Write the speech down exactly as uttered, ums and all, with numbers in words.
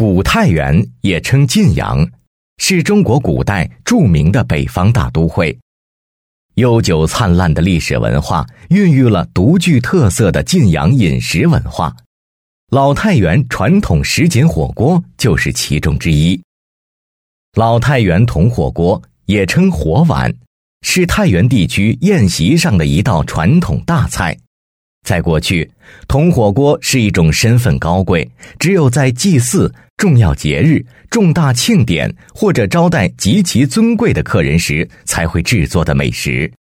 古太原也称晋阳，是中国古代著名的北方大都会。悠久灿烂的历史文化孕育了独具特色的晋阳饮食文化，老太原传统什锦火锅就是其中之一。老太原铜火锅也称火碗，是太原地区宴席上的一道传统大菜。在过去，铜火锅是一种身份高贵，只有在祭祀、重要节日、重大庆典或者招待极其尊贵的客人时才会制作的美食。